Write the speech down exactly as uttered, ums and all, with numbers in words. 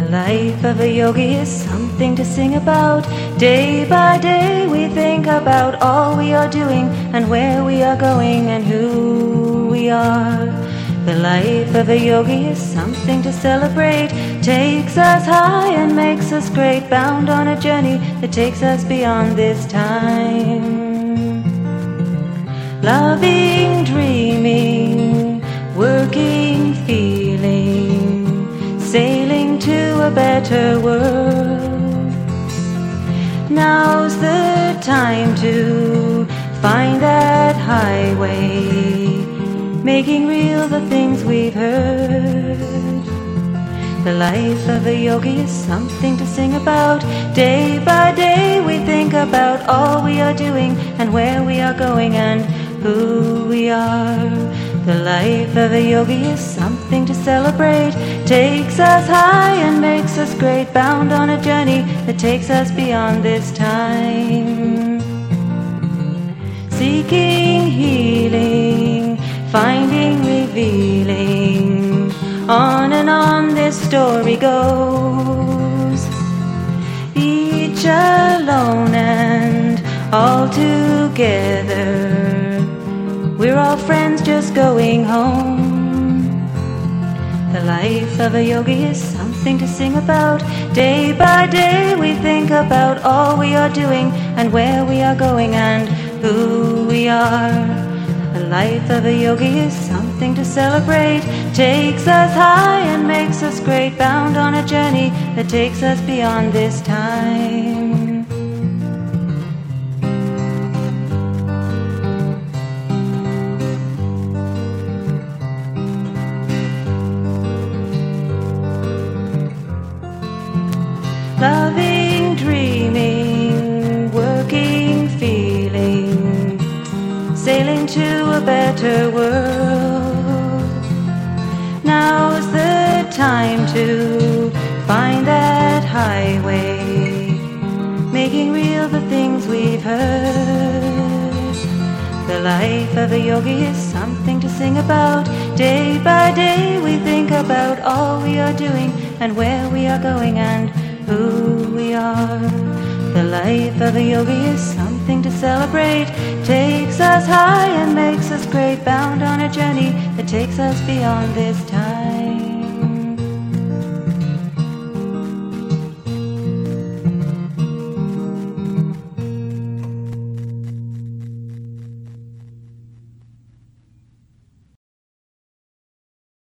life of a yogi is something to sing about. Day by day we think about all we are doing and where we are going and who we are. The life of a yogi is something to celebrate. Takes us high and makes us great, bound on a journey that takes us beyond this time. Loving, dreaming, working, feeling, sailing to a better world. Now's the time to find that highway, making real the things we've heard. The life of a yogi is something to sing about. Day by day we think about all we are doing and where we are going and who we are. The life of a yogi is something to celebrate. Takes us high and makes us great, bound on a journey that takes us beyond this time. Seeking healing, finding, revealing, on and on this story goes. Each alone and all together, we're all friends just going home. The life of a yogi is something to sing about. Day by day we think about all we are doing and where we are going and who we are. The life of a yogi is something to celebrate. Takes us high and makes us great, bound on a journey that takes us beyond this time. Loving, dreaming, working, feeling, sailing to a better world. Now's the time to find that highway, making real the things we've heard. The life of a yogi is something to sing about. Day by day we think about all we are doing and where we are going and who we are. The life of a yogi is something to celebrate. Takes us high and makes us great, bound on a journey that takes us beyond this time.